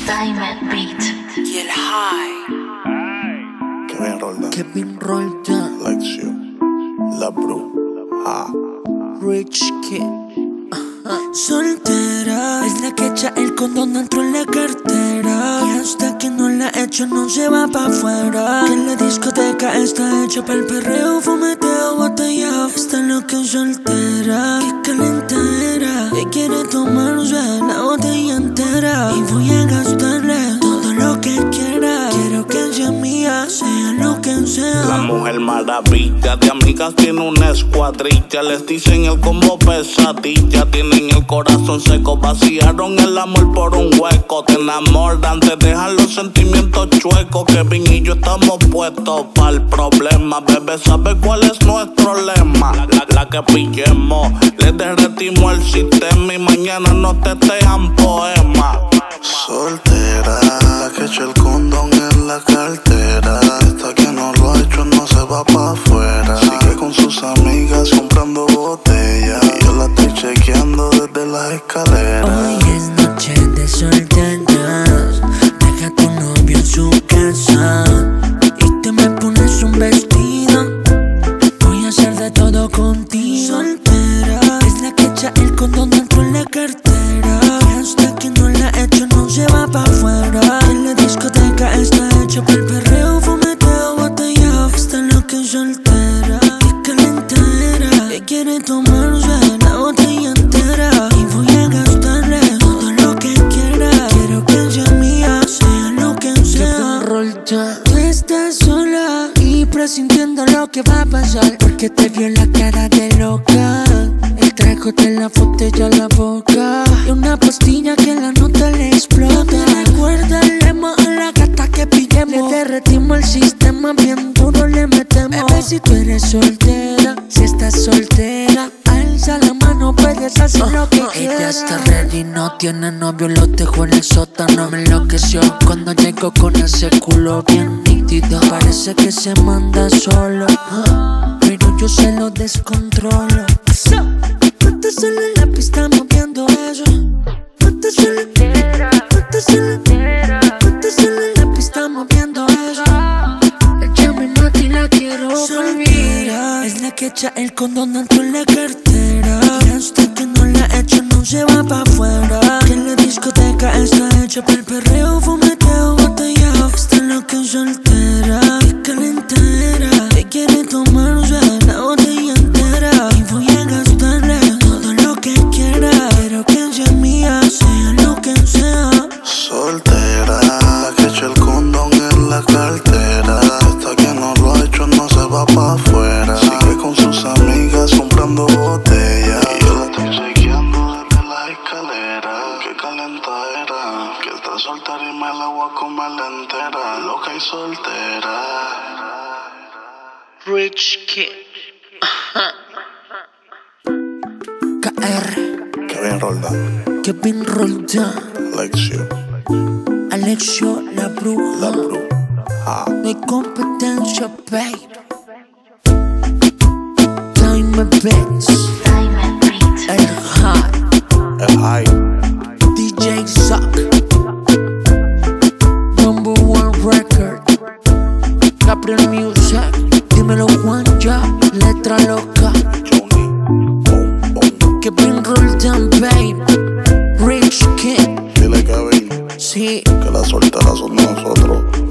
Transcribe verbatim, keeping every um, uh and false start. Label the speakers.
Speaker 1: Diamond Beat.
Speaker 2: Y el high.
Speaker 3: Kevin Roldán,
Speaker 2: Kevin Roldán,
Speaker 3: Lexio, La Bru, ah.
Speaker 2: Rich Kid. Soltera es la que echa el condón dentro en la cartera. Y hasta que no la echo no se va pa' afuera. Que la discoteca está hecha para el perreo, fumeteo, botellao. Está loca soltera, que calentera, que quiere tomarse la botella entera. Y voy a gastarle todo lo que quiera. Quiero que sea mía, sea lo que sea.
Speaker 4: La mujer maravilla, de amigas tiene una escuadrilla. Les dicen el combo pesadilla. Tienen el corazón seco, vaciaron el amor por un hueco. Te enamoran, te dejan los sentimientos chuecos. Kevin y yo estamos puestos para el problema. Bebé, ¿sabe cuál es nuestro lema? La, la, la que pillemos, le derretimos el sistema y mañana nos tetean poemas.
Speaker 3: Soltera, la que echa el condón en la cartera. Hasta que no lo ha hecho no se va pa' afuera. Sigue con sus amigas comprando botellas. Y yo la estoy chequeando desde las escaleras.
Speaker 2: Hoy es noche de solteras. Deja a tu novio en su casa y te me pones un vestido. Voy a hacer de todo contigo. Soltera es la que echa el condón dentro en la cartera. Y hasta que no la echo no se va pa' afuera. En la discoteca está hecha para el perreo, fumeteo, botellao. Está loca y soltera, que calentera, que quiere tomarse la botella entera. Y voy a gastarle todo lo que quiera. Quiero que sea mía, sea lo que sea. Tú estás sola y presintiendo lo que va a pasar, porque te vio la cara de loca. El trago de la botella a la boca y una pastilla que la nota le explota. Me recuerda el lema a la gata que pillemos. Le derretimos el sistema, bien duro le metemos. Bebé, si tú eres soltera, si estás soltera, alza la mano, puedes hacer uh, lo que uh, quieras. Ella está ready, no tiene novio, lo dejó en el sótano. Me enloqueció cuando llegó con ese culo bien nítido. Parece que se manda solo, uh, pero yo se lo descontrolo. No te solo en la pista moviendo eso. No te solo, no te solo, no te solo en la pista moviendo eso. Ella me mata y la quiero soltera. Es la que echa el condón dentro en la cartera. Y hasta que no la echo no se va pa' afuera. Que en la discoteca está hecha para el perreo, fumeteo, botellao. Está loca y soltera, que calentera, que quiere tomarse la botella entera. Y voy a gastarle todo lo que quiera. Quiero que sea mía, sea lo que sea.
Speaker 3: Soltera, la que echa el condón en la cartera. Hasta que no lo ha hecho no se va pa' afuera. Sigue con sus amigas comprando botellas. Y yo la estoy chequeando desde las escaleras. Qué calentadera, que está soltera y me la voy a comer entera. Loca y soltera.
Speaker 2: Rich Kid. K R.
Speaker 3: Kevin Roldán,
Speaker 2: Kevin Roldán,
Speaker 3: Lexio,
Speaker 2: Alexio La Bru,
Speaker 3: La Bru, ah.
Speaker 2: no hay competencia, babe. Diamond Beats,
Speaker 1: Diamond Beat.
Speaker 2: el high,
Speaker 3: El high,
Speaker 2: D J Zuck, Number One Record, Gabriel Music, dímelo Juan ya, letra loca.
Speaker 3: Johnny, boom, boom.
Speaker 2: Kevin Roldán, babe. Rich Kid,
Speaker 3: Dile Kevin
Speaker 2: sí.
Speaker 3: que las solteras son nosotros.